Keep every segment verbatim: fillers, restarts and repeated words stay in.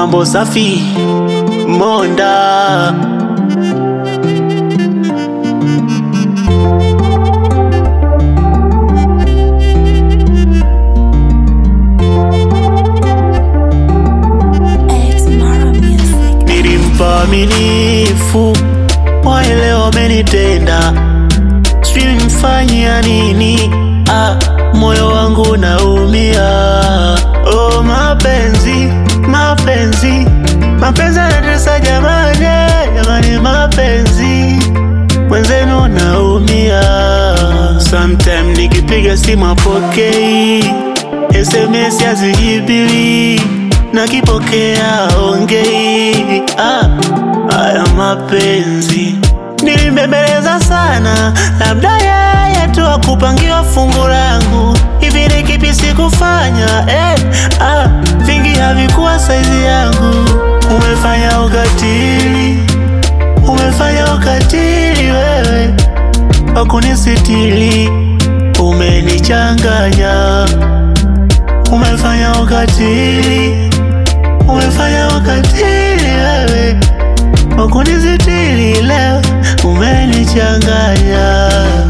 mambo safi Monda. Nilimpa aminifu, waelewa wamenitenda, sijui nimfanyia nini, ah, moyo wangu naumia. Oh mapenzi, mapenzi, mapenzi yanatesa jamani, jamani mapenzi, mwenzenu naumia. Sometime nikipiga simu hapokei, S M S hazijibiwi, nakipokea ongei. Ah, haya mapenzi nilimbembeleza sana, labda yeye tu akupangiwa fungu langu. Hivi ni kipi sikufanya? Eh, ah, vingi havikuwa saizi yangu. Umefanya ukatili, umefanya ukatili wewe, wakunisitili, umenichanganya. Umefanya ukatili, umefanya ukatili wewe, wakunisitili, leo umenichanganya.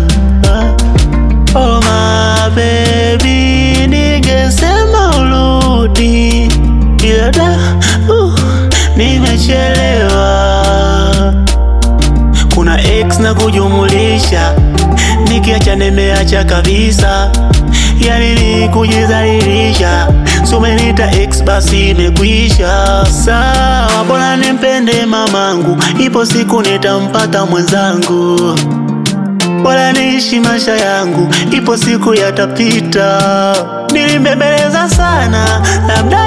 Oh my baby, ningesema urudi, ila da, uh, nimechelewa. Kuna X na kujumulisha, nikiacha nimeacha kabisa, yani ni kujizalilisha. So umenita X basi imekwisha. Sawa, bora nimpende mamangu, ipo siku nitampata mwenzangu. Bora niishi maisha yangu, ipo siku yatapita. Nilimbembeleza sana, labda